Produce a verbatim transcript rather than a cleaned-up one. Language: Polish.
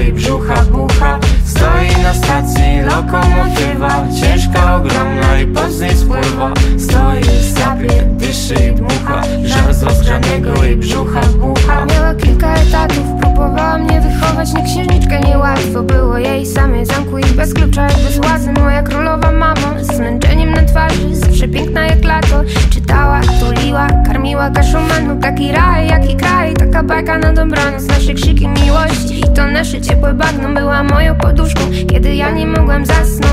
jej brzucha bucha. Stoi na stacji lokomotywa, ciężka, ogromna i później spływa. Stoi, sapie, dyszy i dmucha, żar z rozgrzanego jej brzucha bucha. Miała kilka etatów, próbowała mnie wychować na księżniczkę. Niełatwo było jej samej, zamku i bez klucza jak bez władzy. Moja królowa mamo, z zmęczeniem na twarzy, z przepiękna jak lato. Czytała, tuliła, karmiła kaszą manną. Taki raj, jaki kraj, taka bajka na dobranoc. Nasze krzyki miłości i to nasze ciepłe bagno była moją poduszką, kiedy ja nie mogłem zasnąć.